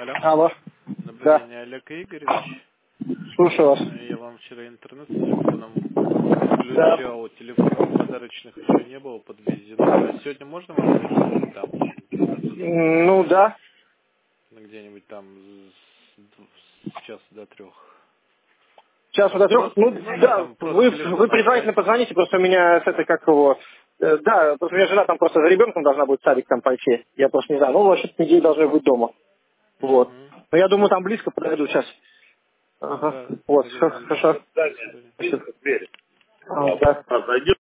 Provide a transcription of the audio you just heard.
Алло. Алло. Добрый Да. день, Олег Игоревич. Слушаю вас. Я вам вчера интернет с телефоном Да. включал. Телефон вам подарочных еще не было подвезено. А сегодня можно вам зайти там? Ну да. Где-нибудь там с часа до 3. Сейчас Там до трех. просто, Ну да, да, там просто вы телефон предварительно оставить. позвоните, просто у меня это как его. Да, просто у меня жена там просто за ребенком должна будет в садик там пойти. Я просто не знаю. Ну, вообще неделю должны быть дома. Вот. Угу. Но я думаю, там близко подойду сейчас. Ага. Да, Вот, договорились. хорошо. До свидания. Спасибо. Да.